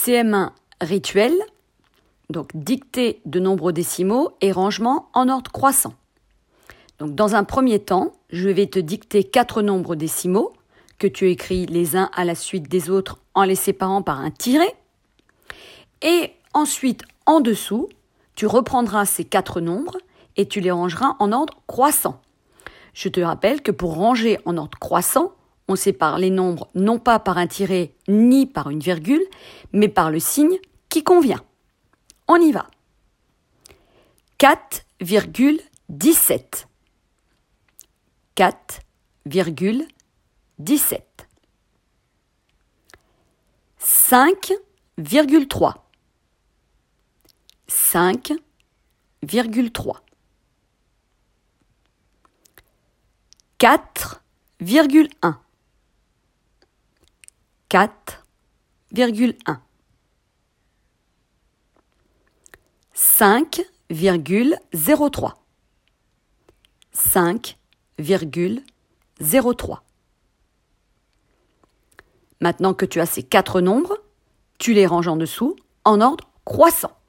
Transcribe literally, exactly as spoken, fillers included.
C M un rituel, donc dictée de nombres décimaux et rangement en ordre croissant. Donc dans un premier temps, je vais te dicter quatre nombres décimaux que tu écris les uns à la suite des autres en les séparant par un tiret. Et ensuite, en dessous, tu reprendras ces quatre nombres et tu les rangeras en ordre croissant. Je te rappelle que pour ranger en ordre croissant, on sépare les nombres non pas par un tiret ni par une virgule, mais par le signe qui convient. On y va. quatre virgule dix-sept. quatre virgule dix-sept. cinq virgule trois. cinq virgule trois. quatre virgule un. quatre virgule un. cinq virgule zéro trois. cinq virgule zéro trois. Maintenant que tu as ces quatre nombres, tu les ranges en dessous en ordre croissant.